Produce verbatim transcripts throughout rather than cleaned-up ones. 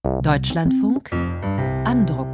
Deutschlandfunk Andruck.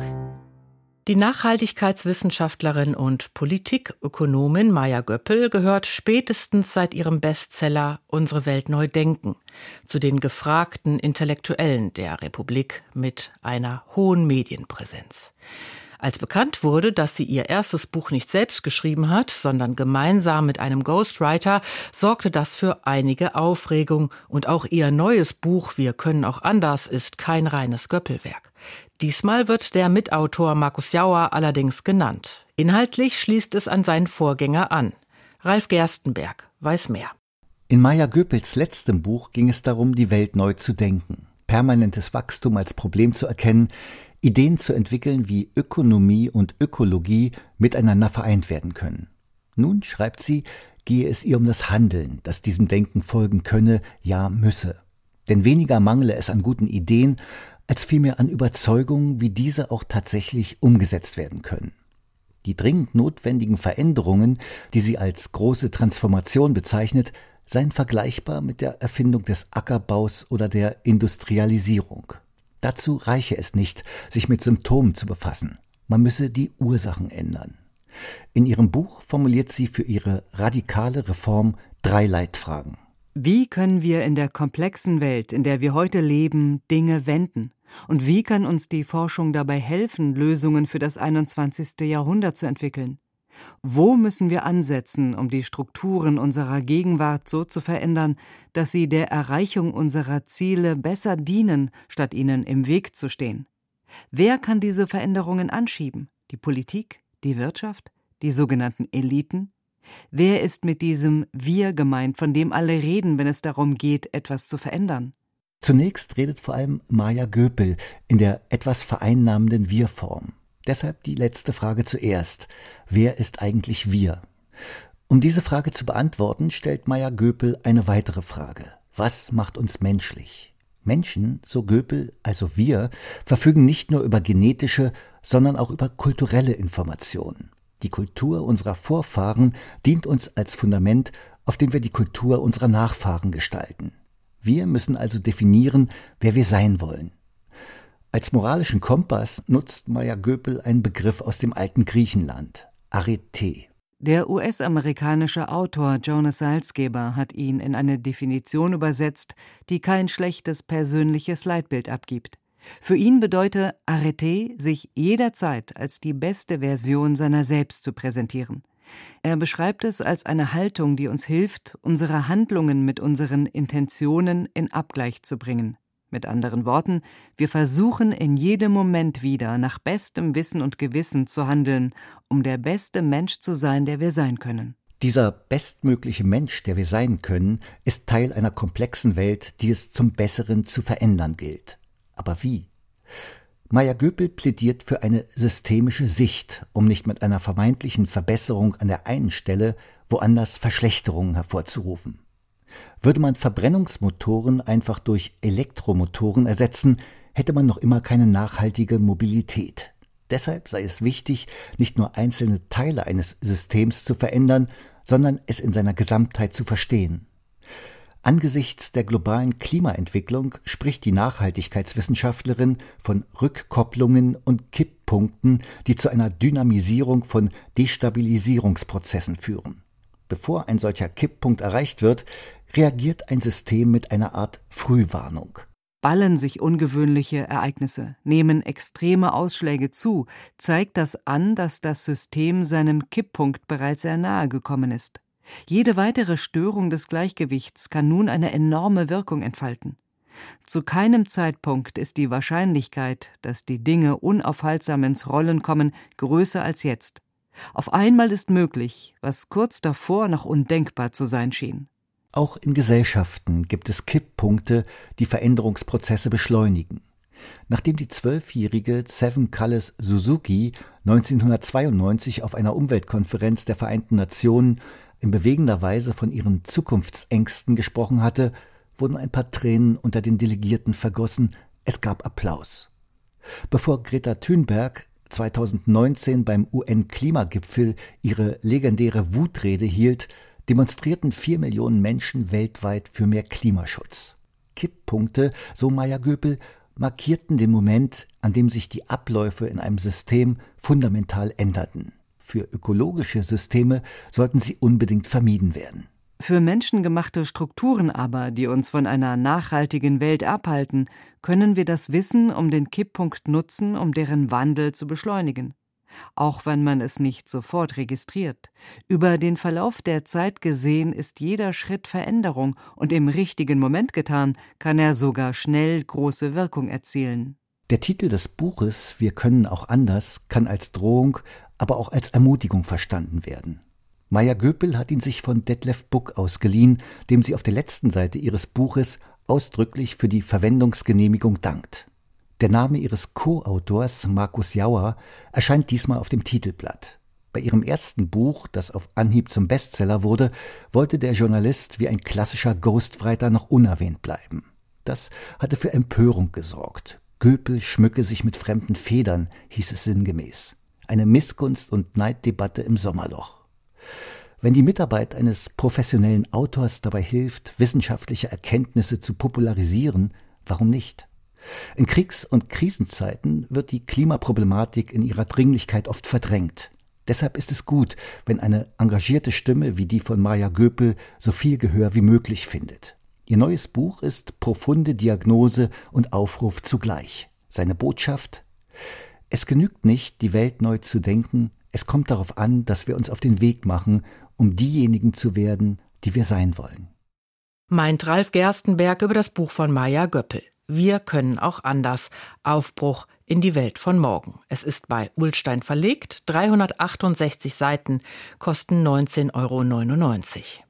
Die Nachhaltigkeitswissenschaftlerin und Politikökonomin Maja Göppel gehört spätestens seit ihrem Bestseller Unsere Welt neu denken zu den gefragten Intellektuellen der Republik mit einer hohen Medienpräsenz. Als bekannt wurde, dass sie ihr erstes Buch nicht selbst geschrieben hat, sondern gemeinsam mit einem Ghostwriter, sorgte das für einige Aufregung. Und auch ihr neues Buch Wir können auch anders ist kein reines Göppelwerk. Diesmal wird der Mitautor Markus Jauer allerdings genannt. Inhaltlich schließt es an seinen Vorgänger an. Ralf Gerstenberg weiß mehr. In Maja Göppels letztem Buch ging es darum, die Welt neu zu denken, permanentes Wachstum als Problem zu erkennen, Ideen zu entwickeln, wie Ökonomie und Ökologie miteinander vereint werden können. Nun, schreibt sie, gehe es ihr um das Handeln, das diesem Denken folgen könne, ja müsse. Denn weniger mangle es an guten Ideen, als vielmehr an Überzeugungen, wie diese auch tatsächlich umgesetzt werden können. Die dringend notwendigen Veränderungen, die sie als große Transformation bezeichnet, seien vergleichbar mit der Erfindung des Ackerbaus oder der Industrialisierung. Dazu reiche es nicht, sich mit Symptomen zu befassen. Man müsse die Ursachen ändern. In ihrem Buch formuliert sie für ihre radikale Reform drei Leitfragen. Wie können wir in der komplexen Welt, in der wir heute leben, Dinge wenden? Und wie kann uns die Forschung dabei helfen, Lösungen für das einundzwanzigste Jahrhundert zu entwickeln? Wo müssen wir ansetzen, um die Strukturen unserer Gegenwart so zu verändern, dass sie der Erreichung unserer Ziele besser dienen, statt ihnen im Weg zu stehen? Wer kann diese Veränderungen anschieben? Die Politik? Die Wirtschaft? Die sogenannten Eliten? Wer ist mit diesem Wir gemeint, von dem alle reden, wenn es darum geht, etwas zu verändern? Zunächst redet vor allem Maja Göppel in der etwas vereinnahmenden Wir-Form. Deshalb die letzte Frage zuerst. Wer ist eigentlich wir? Um diese Frage zu beantworten, stellt Maja Göppel eine weitere Frage. Was macht uns menschlich? Menschen, so Göppel, also wir, verfügen nicht nur über genetische, sondern auch über kulturelle Informationen. Die Kultur unserer Vorfahren dient uns als Fundament, auf dem wir die Kultur unserer Nachfahren gestalten. Wir müssen also definieren, wer wir sein wollen. Als moralischen Kompass nutzt Maja Göppel einen Begriff aus dem alten Griechenland, Arete. Der U S-amerikanische Autor Jonas Salzgeber hat ihn in eine Definition übersetzt, die kein schlechtes persönliches Leitbild abgibt. Für ihn bedeute Arete, sich jederzeit als die beste Version seiner selbst zu präsentieren. Er beschreibt es als eine Haltung, die uns hilft, unsere Handlungen mit unseren Intentionen in Abgleich zu bringen. Mit anderen Worten, wir versuchen in jedem Moment wieder nach bestem Wissen und Gewissen zu handeln, um der beste Mensch zu sein, der wir sein können. Dieser bestmögliche Mensch, der wir sein können, ist Teil einer komplexen Welt, die es zum Besseren zu verändern gilt. Aber wie? Maja Göppel plädiert für eine systemische Sicht, um nicht mit einer vermeintlichen Verbesserung an der einen Stelle woanders Verschlechterungen hervorzurufen. Würde man Verbrennungsmotoren einfach durch Elektromotoren ersetzen, hätte man noch immer keine nachhaltige Mobilität. Deshalb sei es wichtig, nicht nur einzelne Teile eines Systems zu verändern, sondern es in seiner Gesamtheit zu verstehen. Angesichts der globalen Klimaentwicklung spricht die Nachhaltigkeitswissenschaftlerin von Rückkopplungen und Kipppunkten, die zu einer Dynamisierung von Destabilisierungsprozessen führen. Bevor ein solcher Kipppunkt erreicht wird, reagiert ein System mit einer Art Frühwarnung. Ballen sich ungewöhnliche Ereignisse, nehmen extreme Ausschläge zu, zeigt das an, dass das System seinem Kipppunkt bereits sehr nahe gekommen ist. Jede weitere Störung des Gleichgewichts kann nun eine enorme Wirkung entfalten. Zu keinem Zeitpunkt ist die Wahrscheinlichkeit, dass die Dinge unaufhaltsam ins Rollen kommen, größer als jetzt. Auf einmal ist möglich, was kurz davor noch undenkbar zu sein schien. Auch in Gesellschaften gibt es Kipppunkte, die Veränderungsprozesse beschleunigen. Nachdem die zwölfjährige Seven Cullis Suzuki neunzehnhundertzweiundneunzig auf einer Umweltkonferenz der Vereinten Nationen in bewegender Weise von ihren Zukunftsängsten gesprochen hatte, wurden ein paar Tränen unter den Delegierten vergossen, es gab Applaus. Bevor Greta Thunberg zweitausendneunzehn beim U N-Klimagipfel ihre legendäre Wutrede hielt, demonstrierten vier Millionen Menschen weltweit für mehr Klimaschutz. Kipppunkte, so Maja Göppel, markierten den Moment, an dem sich die Abläufe in einem System fundamental änderten. Für ökologische Systeme sollten sie unbedingt vermieden werden. Für menschengemachte Strukturen aber, die uns von einer nachhaltigen Welt abhalten, können wir das Wissen um den Kipppunkt nutzen, um deren Wandel zu beschleunigen. Auch wenn man es nicht sofort registriert. Über den Verlauf der Zeit gesehen ist jeder Schritt Veränderung und im richtigen Moment getan, kann er sogar schnell große Wirkung erzielen. Der Titel des Buches »Wir können auch anders« kann als Drohung, aber auch als Ermutigung verstanden werden. Maya Göpel hat ihn sich von Detlef Buck ausgeliehen, dem sie auf der letzten Seite ihres Buches ausdrücklich für die Verwendungsgenehmigung dankt. Der Name ihres Co-Autors, Markus Jauer, erscheint diesmal auf dem Titelblatt. Bei ihrem ersten Buch, das auf Anhieb zum Bestseller wurde, wollte der Journalist wie ein klassischer Ghostwriter noch unerwähnt bleiben. Das hatte für Empörung gesorgt. Göpel schmücke sich mit fremden Federn, hieß es sinngemäß. Eine Missgunst- und Neiddebatte im Sommerloch. Wenn die Mitarbeit eines professionellen Autors dabei hilft, wissenschaftliche Erkenntnisse zu popularisieren, warum nicht? In Kriegs- und Krisenzeiten wird die Klimaproblematik in ihrer Dringlichkeit oft verdrängt. Deshalb ist es gut, wenn eine engagierte Stimme wie die von Maya Göpel so viel Gehör wie möglich findet. Ihr neues Buch ist profunde Diagnose und Aufruf zugleich. Seine Botschaft: Es genügt nicht, die Welt neu zu denken, es kommt darauf an, dass wir uns auf den Weg machen, um diejenigen zu werden, die wir sein wollen. Meint Ralf Gerstenberg über das Buch von Maya Göpel. Wir können auch anders. Aufbruch in die Welt von morgen. Es ist bei Ullstein verlegt, dreihundertachtundsechzig Seiten, kosten neunzehn Euro neunundneunzig.